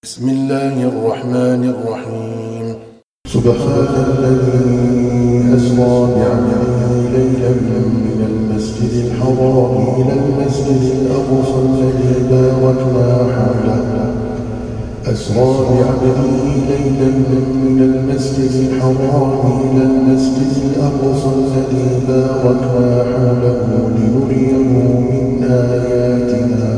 بسم الله الرحمن الرحيم. سبحان الذي أسرى بعبده ليلا من المسجد الحرام إلى المسجد الأقصى الذي باركنا حوله. أسرى بعبده ليلا من المسجد الحرام إلى المسجد الأقصى الذي باركنا حوله لنريه من آياتنا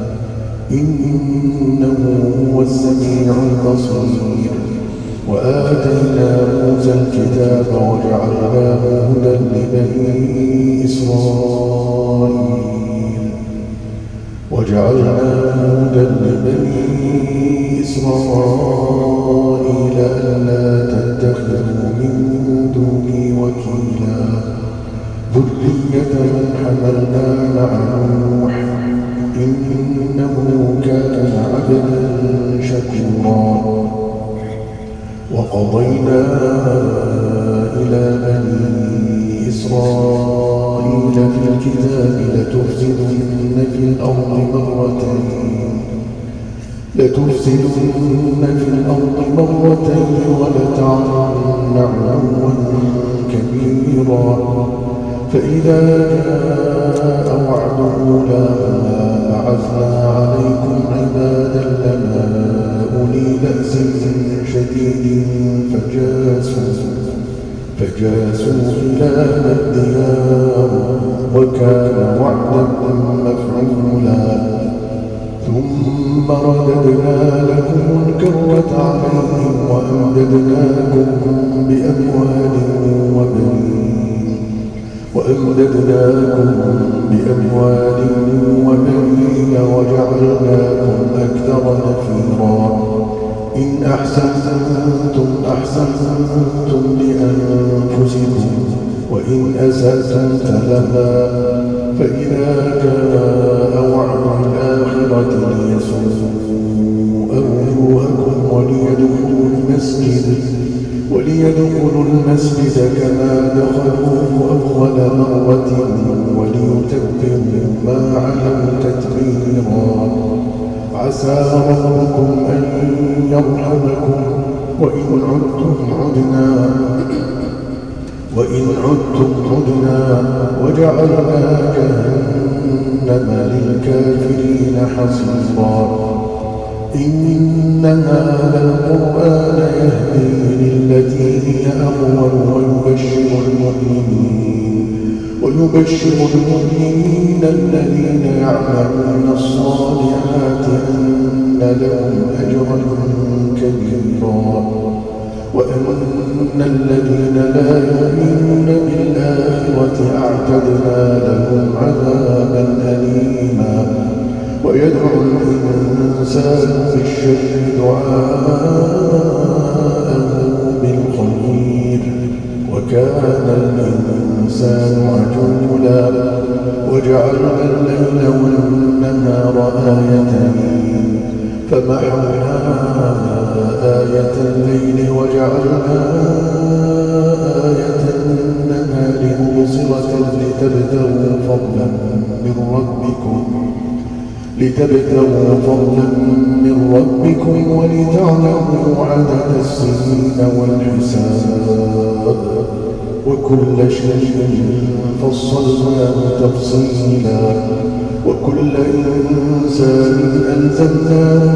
إنه هو السميع البصير. وآتينا موسى الكتاب وجعلناه هدى لبني إسرائيل ألا تتخذوا من دوني وكيلا ذرية من حملنا مع نوح إنه كان عبدا شكورا. وقضينا إلى بني إسرائيل في الكتاب لتفسدن في الأرض مرتين ولتعلن علوا كبيرا. فإذا جاء وعد أولاهما بعثنا عليكم عبادا لنا أولي بأس شديد فجاسوا خلال الديار وكان وعدا مفعولا. ثم رددنا لكم الكرة عليهم وأمددناكم بأموال وبنين وجعلناكم أكثر نفيرا. إن أحسنتم أحسنتم لأنفسكم وإن أسأتم فلها. فإذا جاء وعد الآخرة ليسوءوا وجوهكم وليدخلوا المسجد كما دخلوه أول مرة وليتبروا ما علوا تتبيرا. عسى ربكم أن يرحمكم وإن عدتم عدنا وجعلنا جهنم للكافرين حصيرا. إن هذا القرآن يهدي للتي هي أقوم ويبشر المؤمنين الذين يعملون الصالحات أن لهم أجرا كبيرا وأن الذين لا يؤمنون بالآخرة أعتدنا لهم عذابا أليما. ويدعو الإنسان بالشر دعاءه بالخير وكان الإنسان عجولا. وجعلنا الليل والنهار آيتين فمحونا آية الليل وجعلنا آية النهار مبصرة لتبتغوا فضلا من ربكم ولتعلموا عدد السنين والحساب وكل شيء فصلناه تفصيلا. وكل إنسان ألزمناه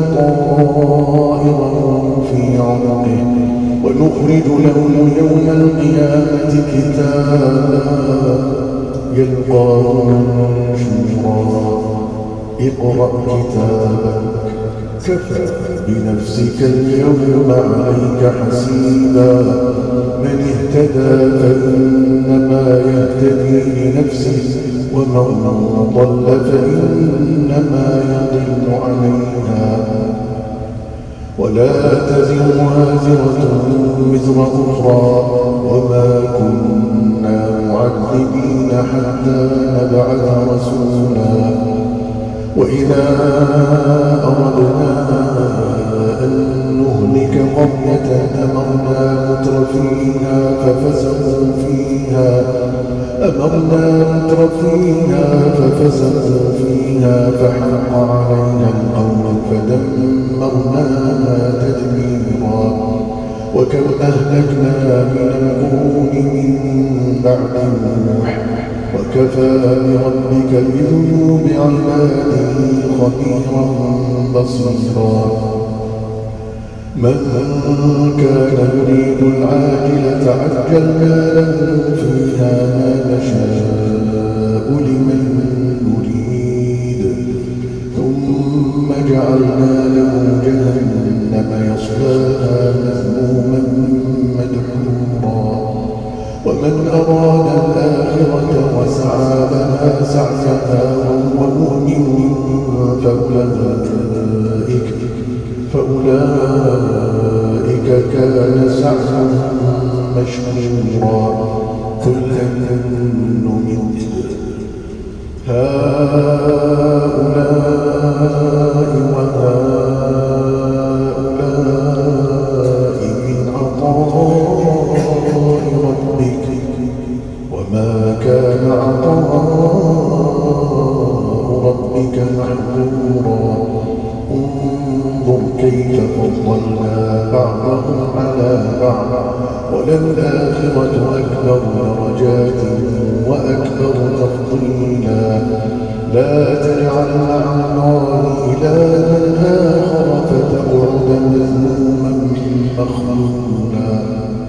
طائره في عنقه ونخرج له يوم القيامة كتابا يلقاه منشورا. اقرأ كتابك كفى بنفسك اليوم عليك حسيبا. من اهتدى فإنما يهتدي لنفسه ومن ضل فإنما يضل عليها ولا تزر وازرة وزر أخرى وما كنا معذبين حتى نبعث رسولا. وإذا أردنا أن نهلك قرية أمرنا مترفيها ففسقوا فيها فحق علينا القول فدمرناها ودمرناها تدميرا وكم أهلكنا من القرون من بعد نوح وكفى بربك بذنوب عباده خبيرا بصيرا من كان يريد العاجلة عجلنا له فيها ما نشاء لمن نريد ثم جعلنا له جهنم يصلاها مذموما مدحورا ومن أراد الآخرة وسعى لها سعيها وهو مؤمن فأولئك كان سعيهم مشكورا كلا نمد هؤلاء وهؤلاء من عطاء ربك وما كان عطاء ربك محظورا انظر كيف فضلنا بعضهم على بعض وللآخرة أكبر درجات وأكبر تفضيلا لا تجعل مع الله إلها آخر فتقعد مذموما مخذولا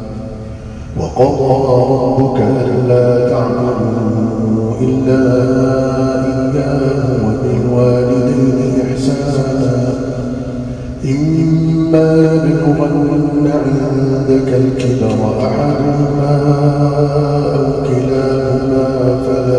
وقضى ربك ألا تعبدوا إلا إياه وبالوالدين إحسانا إما يبلغن عندك الكبر أحدهما أو كلاهما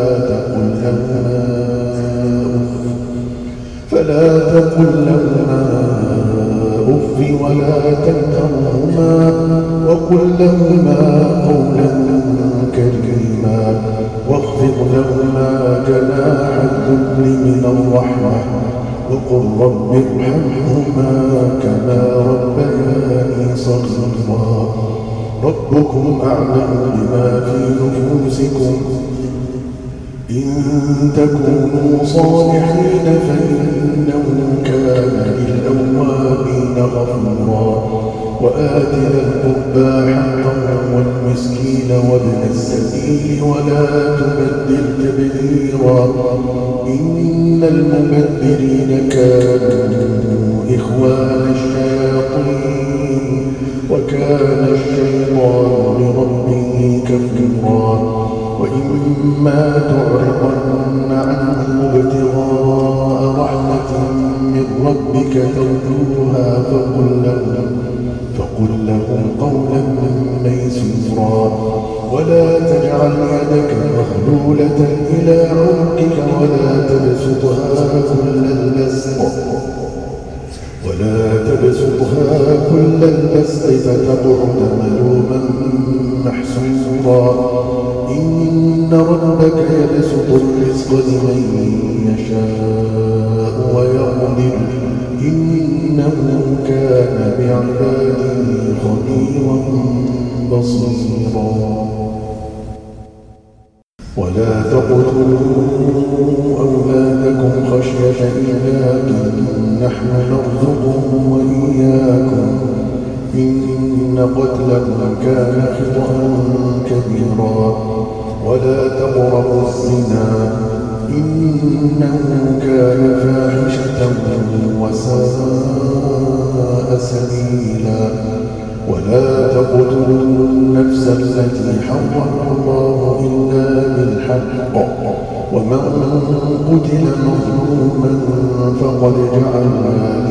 فلا تقل لهما أف ولا تنهرهما وقل لهما قولا كريما واخفض لهما جناح الذل من الرحمة وقل رب ارحمهما كما ربياني صغيرا ربكم أعلم بما في نفوسكم إن تكونوا صالحين فإنه كان للأوابين غفورا وآت ذا القربى حقه والمسكين وابن السبيل ولا تبدل تبذيرا إن المبذرين كانوا إخوان الشياطين وكان الشيطان لربه كفورا وإما تعرضن عنهم ابتغاء رحمة من ربك ترجوها فقل لهم قولا ميسورا ولا تجعل يدك مغلولة إلى عنقك ولا تبسطها كل البسط فتقعد ملوما محسورا إن ربك يبسط الرزق لمن يشاء ويقدر إنه كان بعباده خبيرا بصيرا ولا تقتلوا أولادكم خشية إملاق نحن نرزقهم وإياكم إن قتلهم كان خطأ كبيرا ولا تقربوا الزنا إنه كان فاحشة وساء سبيلا ولا تقتلوا النفس التي حرم الله إلا بالحق ومن قتل مظلوما فقد جعلنا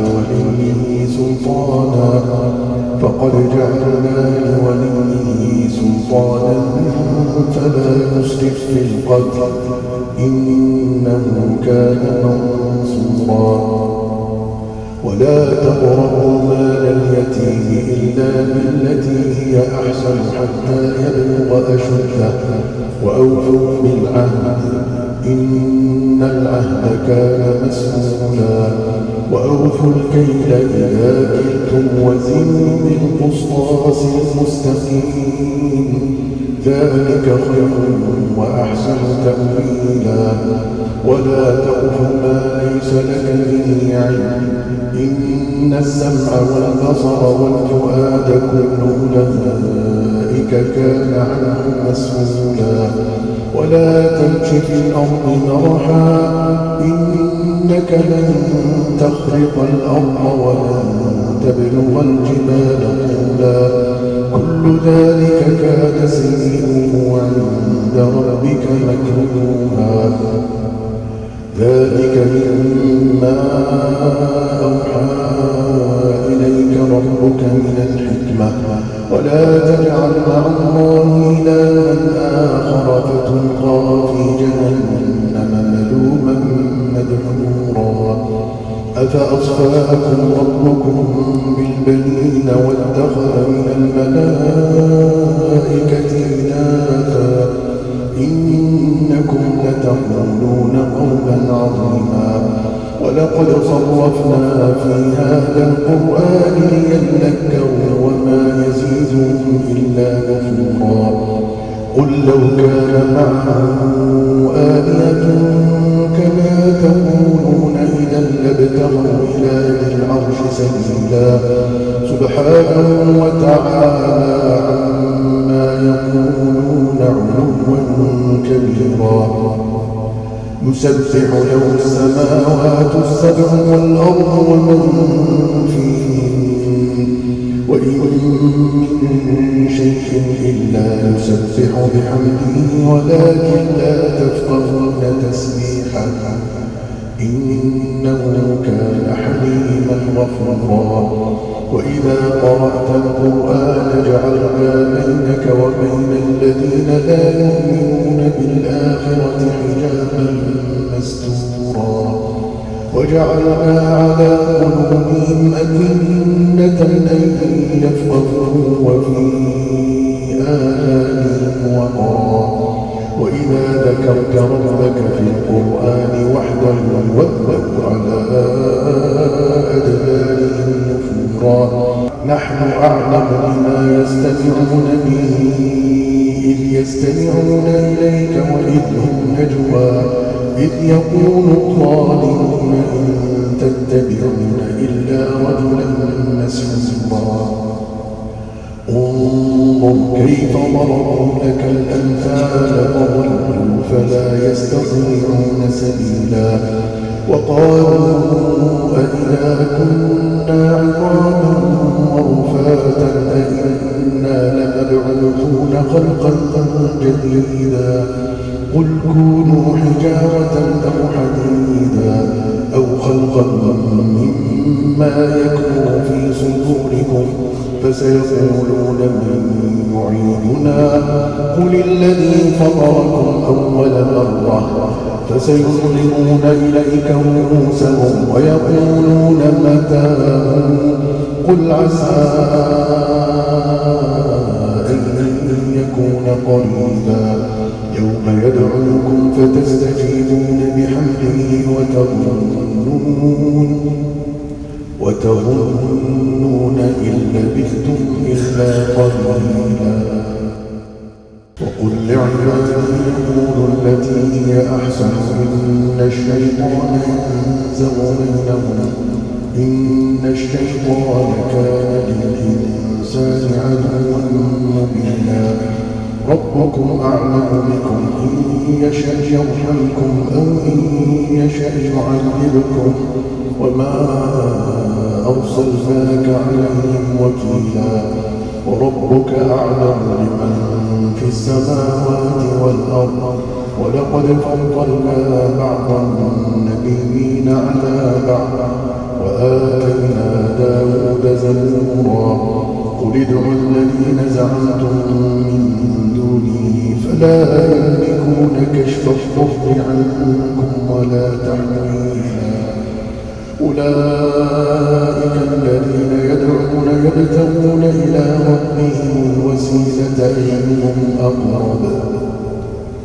لوليه سلطانا فلا يسرف في القتل إنه كان منصورا ولا تقربوا مال اليتيم إلا بالتي هي أحسن حتى يبلغ أشده وأوفوا بالعهد إن العهد كان مسؤولا وأوفوا الكيل إذا كلتم وزنوا بالقسطاس المستقيم ذلك خير وأحسن تأويلا ولا تقف ما ليس لك به علم إن السمع والبصر والفؤاد كل أولئك كان عنه مسؤولا ولا تمش في الأرض مرحا إنك لن تخرق الأرض ولن تبلغ الجبال طولا كل ذلك كان سيئه عند ربك مكروها ذلك مما أوحى إليك ربك من الحكمة ولا تجعل مع الله إلها آخر فتلقى في جهنم ملوما مدحورا أفأصفاكم ربكم بالبنين واتخذ من الملائكة إناثا إنكم لتقولون قولا عظيما ولقد صرفنا في هذا القرآن ليذكروا وما يزيدهم إلا نفورا قل لو كان معه آلهة كما تقولون إذا لابتغوا إلى ذي العرش سبيلا سبحانه وتعالى عما يقولون علوا كبيرا يسبح له السماوات السبع والأرض ومن فيهن وإن من شيء إلا يسبح بحمده ولكن لا تفقهون تسبيحه إنه كان حليما غفورا وإذا قرأت القرآن جعلنا بينك وبين الذين لا يؤمنون بالآخرة حجابا مستورا وجعلنا على قلوبهم أكنة أن يفقهوا وفي آذانهم وقرا وإذا ذكرت ربك في القرآن وحده ولوا على أدبارهم نفورا نحن أعلم بما يستمعون به إذ يستمعون إليك وإذ هم نجوى إذ يقول الظالمون إن تتبعون إلا رجلا مسحورا انظر كيف ضربوا لك الأمثال فضلوا فلا يستطيعون سبيلا وقالوا أئذا كنا عظاما ورفاتا أئنا لمبعوثون خلقا جديدا قل كونوا حجارة أو حديدا أو خلقا مما يكبر في صدوركم فسيقولون من يعيدنا قل الذي فطركم أول مرة فسيظلمون إليك رؤوسهم ويقولون متى قل عسى أن يكون قريبا يوم يدعوكم فتستجيبون بحمده وتظنون إن لبثتم إلا قليلا وقل لعبادي يقولوا التي هي أحسن إن الشيطان ينزغ بينهم إن الشيطان كان للإنسان عدوا مبينا ربكم أعلم بكم إن يشأ يرحمكم أو إن يشأ يعذبكم وما أرسلناك عليهم وكيلا وربك أعلم بمن في السماوات والأرض ولقد فضلنا بعض النبيين على بعض وآتينا داود زبورا قل ادعوا الذين زعمتم من دونه فلا يملكون كشف الضر عنكم ولا تحويلا أولئك الذين يدعون يبتغون إلى ربهم الوسيلة أيهم أقرب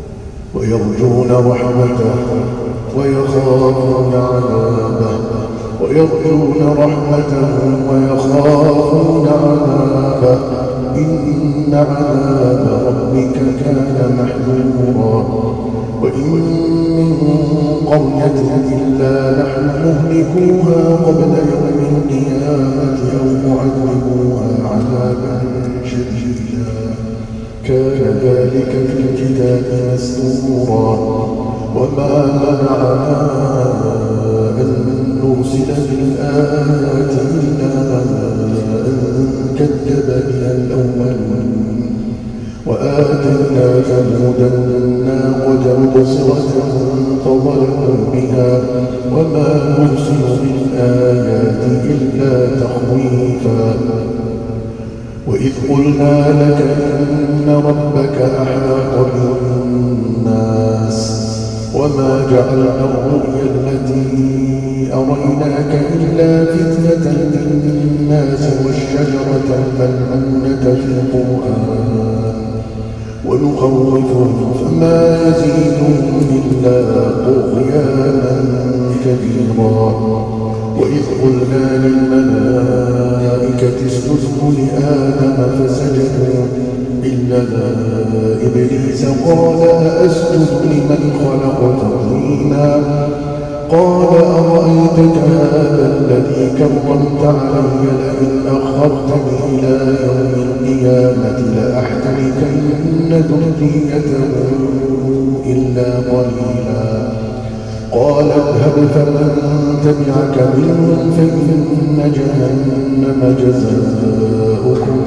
ويرجون رحمته ويخافون عذابه ويرجون رحمته ويخافون عذابه إن عذاب ربك كان محذورا وإن من قرية إلا نحن مهلكوها قبل يوم القيامة أو معذبوها عذابا شديدا كان ذلك في الكتاب مسطورا وما منعنا أن نرسل بالآيات إلا أن كذب بها الأولون وآتينا ثمود الناقة مبصرة فظلموا بها وما نرسل بالآيات إلا تخويفا وإذ قلنا لك إن ربك أحاط بالناس وما جعلنا الرؤيا التي أريناك إلا فتنة للناس والشجرة الملعونة في القرآن ونخوفهم فما يزيدهم إلا طغيانا كبيرا وإذ قلنا للملائكة اسجدوا لآدم فسجدوا إلا إبليس قال أأسجد لمن خلقت طينا قال أرأيتك هذا الذي كرمت علي لئن أخرتني إلى يوم القيامة لأحتركن ذريته إلا قليلا قال اذهب فمن تبعك منهم فإن جهنم جزاؤكم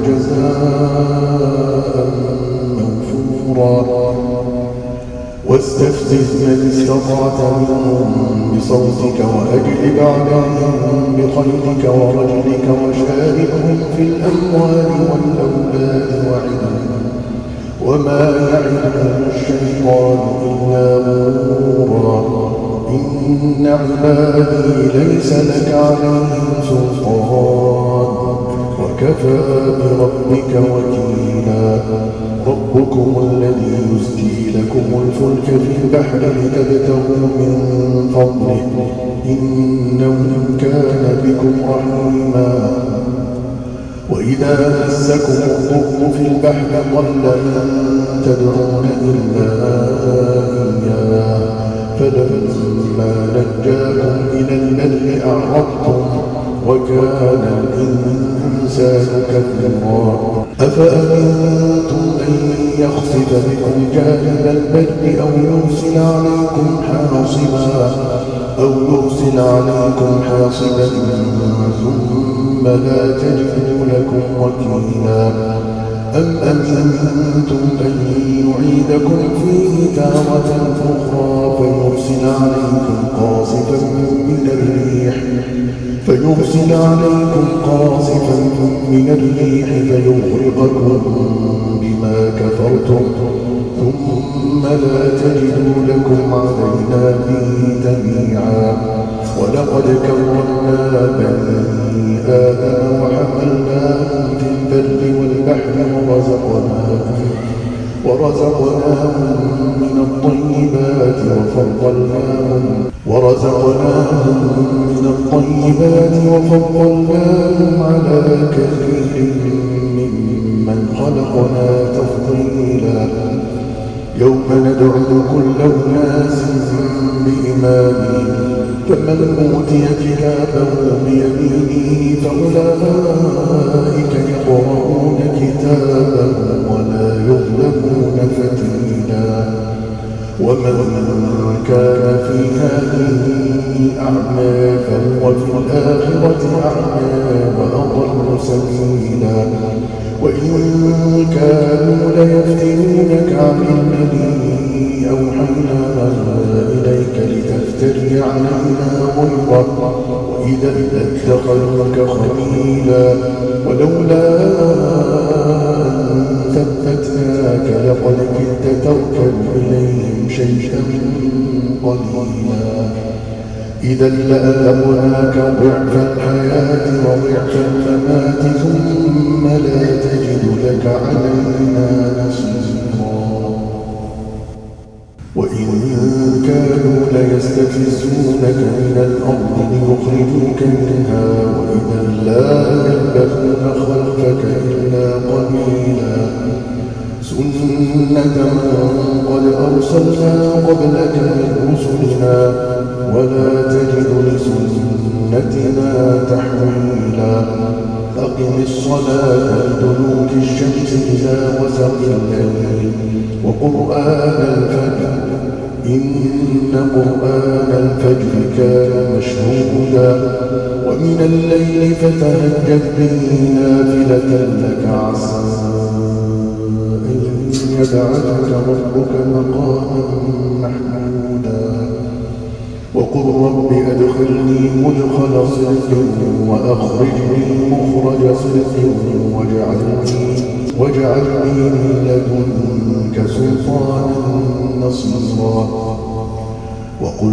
جزاء موفورا واستفزز من استطعت منهم بصوتك وأجلب عليهم بخيلك ورجلك وشاركهم في الأموال والأولاد وعدهم وما يعدهم الشيطان إلا غرورا إن عبادي ليس لك عليهم سلطان وكفى بربك وكيلا ربكم الذي يزكي لكم الفلك في البحر لتبتغوا من فضله إنه كان بكم رحيما وإذا مسكم الضر في البحر ضل من تدعون إلا إياه فلما نجاكم إلى البر أعرضتم وكان الإنسان كفورا أفأمنتم أن يخسف بكم جانب البر أو يرسل عليكم حاصبا ثم لا تجدوا لكم وكيلا أم أمنتم أن يعيدكم فيه تارة أخرى فيرسل عليكم قاصفا من الريح فيغرقكم بما كفرتم ثم لا تجدوا لكم علينا به تبيعا ولقد كرمنا بني آدم وحملناهم في البر والبحر ورزقناهم من الطيبات وفضلناهم على كثير ممن خلقنا تفضيلا يوم ندعو كل أناس بإمامهم فمن أوتي كتابه بيمينه فأولئك يقرؤون كتابهم ولا يظلمون فتيلا ومن كان في هذه أعمى فهو في الآخرة أعمى وأضل سبيلا وإن كانوا ليفتنونك عن الذي أوحينا إليك لتفتري علينا غيره وإذا لاتخذوك خليلا ولولا أن ثبتناك لقد كدت تركن إليهم شيئا قليلا إذا لأذقناك ضعف الحياة وضعف الممات ثم لا تجد لك علينا نصيرا وإن كانوا ليستفزونك من الأرض ليخرجوك منها وإذا لا يلبثون خلفك إلا قليلا سنة من قد أرسلنا قبلك من رسلنا ولا تجد لسنتنا تحويلا أقم الصلاة لدلوك الشمس إلى غسق الليل وقرآن الفجر إن قرآن الفجر كان مشهودا ومن الليل فتهجد به نافلة لك عسى أن يبعثك ربك مقاما محمودا وقل رب أدخلني مدخل صدق وأخرجني مخرج صدق واجعلني من لدنك سلطانا نصيرا وقل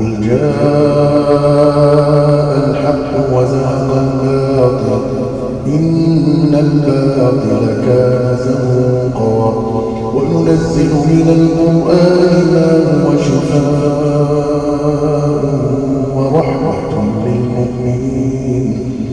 جاء الحق وزهق الباطل إن الباطل كان زهوقا وننزل من القرآن ما هو شفاء ورحمة للمؤمنين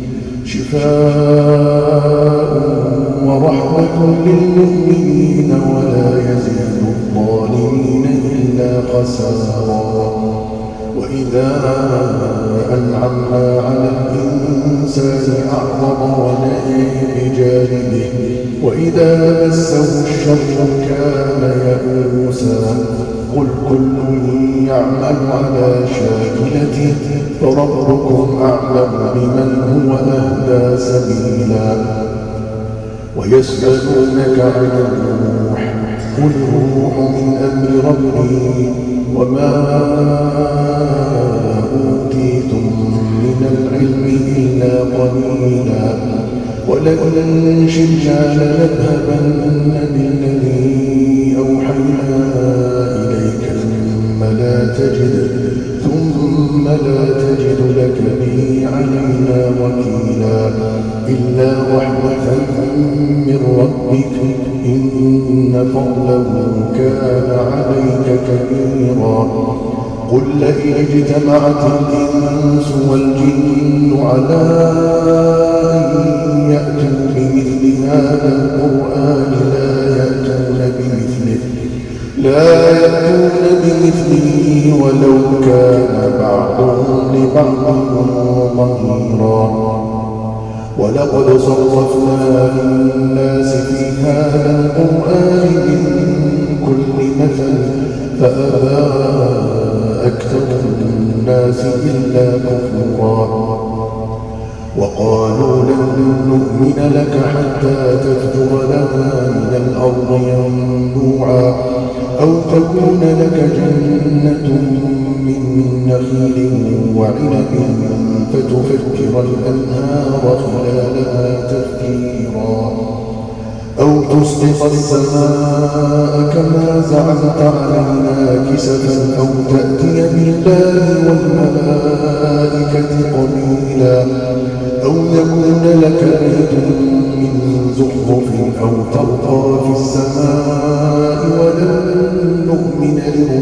ولا يزيد الظالمين إلا خسارا وإذا أنعمنا على الإنسان أعرض ونأى بجانبه وإذا مسه الشر كان يئوسا قل كل يعمل على شاكلته فربكم أعلم بمن هو أهدى سبيلا ويسألونك عن الروح قل الروح من أمر ربي وما أوتيتم من العلم إلا قليلا ولئن شئنا لنذهبن بالذي أوحينا إليك ثم لا تجد لك به علينا وكيلا إلا رحمة من ربك إن فضله كان عليك كبيرا قل لئن اجتمعت الإنس والجن على أن يأتوا بمثل هذا القرآن لا يأتون بمثله ولو كان بعضهم لبعض ظهيرا ولقد صرفنا للناس في هذا القرآن من كل مثل فأبى أكثر الناس إلا كفورا وقالوا لن نؤمن لك حتى تفجر لنا من الأرض ينبوعا أو تكون لك جنة من نخيل وعنب فتفجر الأنهار خلالها تفجيرا أو تسقط السماء كما زعمت علينا كسفا أو تأتي بالله والملائكة قبيلا أو يكون لك بيت من زخرف أو ترقى في السماء ولن نؤمن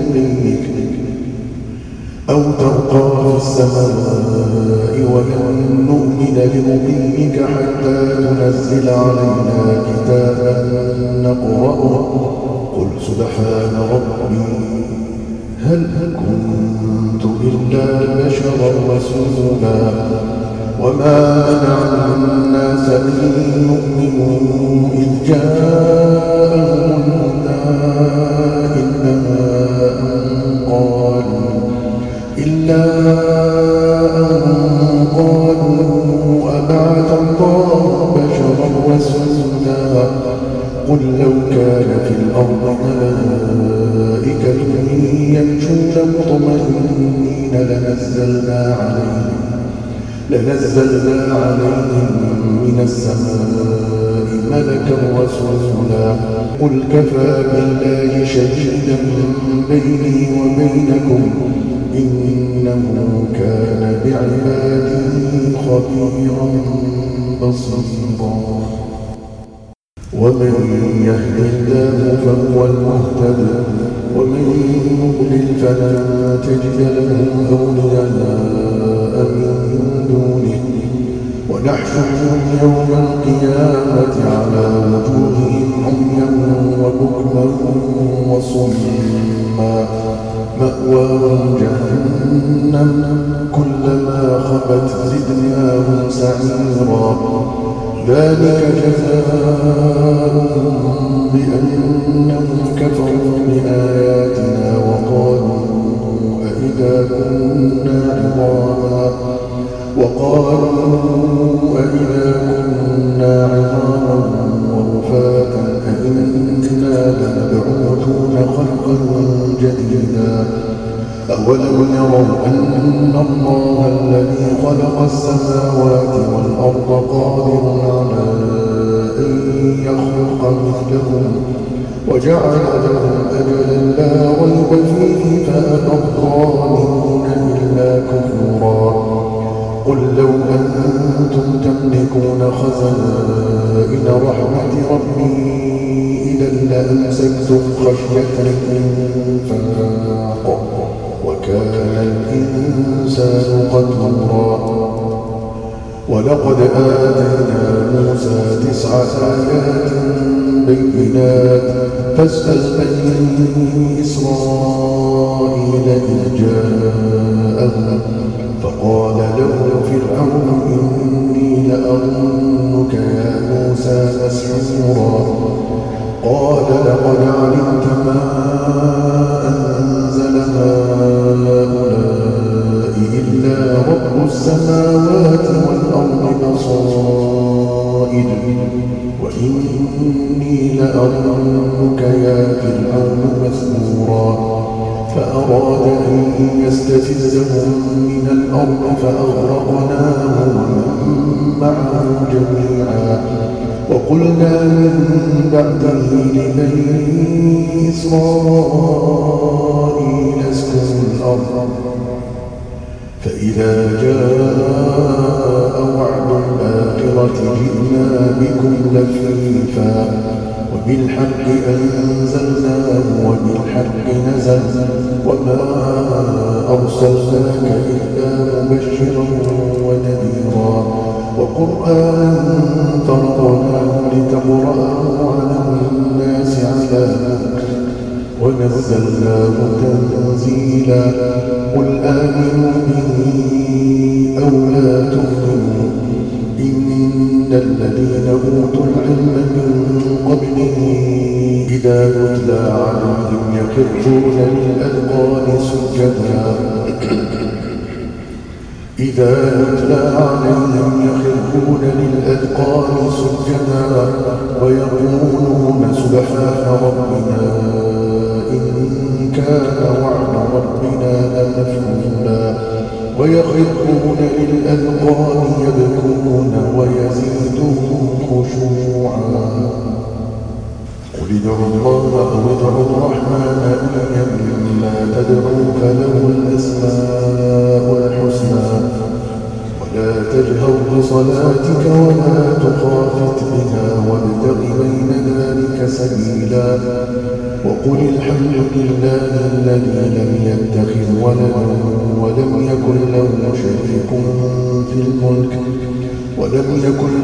لرقيك حتى تنزل علينا كتابا نقرأه قل سبحان ربي هل كنت إلا بشرا رسولا وما منع الناس أن يؤمنوا إذ جاءهم الهدى إلا أن قالوا أبعث الله بشرا رسولا قل لو كان في الأرض ملائكة يمشون مطمئنين لنزلنا عليهم من السماء ملكا رسولا قل كفى بالله شهيدا بيني وبينكم إنه كان بعباده خبيرا بصيرا ومن يهد الله فهو المهتد ومن يضلل فلن تجد له أولياء من دونه ونحشرهم يوم القيامة على وجوههم عميا وبكما وصما مأواهم جهنم كلما خبت زدناهم سعيرا ذلك جزاؤهم بأنهم كفروا بآياتنا وقالوا أإذا كنا عظاما ورفاتا أإنا لمبعوثون خلقا جديدا أولم يروا أن الله الذي خلق السماوات والأرض قادر على أن يخلق مثلهم وجعل لهم أجلا لا ريب فيه فأبى الظالمون إلا كفورا قل لو أنتم تملكون خزائن رحمة ربي إذا لأمسكتم خشية الإنفاق وكان الإنسان قتورا ولقد آتينا موسى 9 آيات بينات فاسأل بني إسرائيل إذ جاءهم فقال له فرعون إني لأظنك يا موسى مسحورا قال لقد علمت ما أنزل هؤلاء إلا رب السماوات والأرض بصائر وإني لأظنك يا فرعون مسحورا فأراد أن يستفزهم من الأرض فأغرقناه ومن معه جميعا وقلنا من بعده لبني إسرائيل اسكنوا الأرض فإذا جاء وعد الآخرة جئنا بكم لفيفا وبالحق أنزلناه وبالحق نزل وما أرسلناك إلا مبشرا ونذيرا وقرآنا فرقناه لتقرأه على الناس على مكر ونزلناه تنزيلا قل آمنوا به أو لا تؤمنوا إن الذين أوتوا العلم من قبله إذا يتلى عليهم يخرون للأذقان سجدا ويقولون سبحان ربنا إن كان وعد ربنا لمفعولا ويخرون للأذقان يبكون ويزيدهم خشوعا قل ادعوا الله أو ادعوا الرحمن أيما تدعوا فله الأسماء الحسنى ولا تجهر بصلاتك ولا تخافت بها وابتغ بين ذلك سبيلا وقل الحمد لله الذي لم يتخذ ولدا ولم يكن له شريك في الملك ولم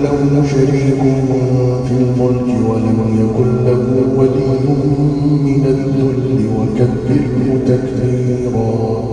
يكن له ولي من الذل وكبره تكبيرا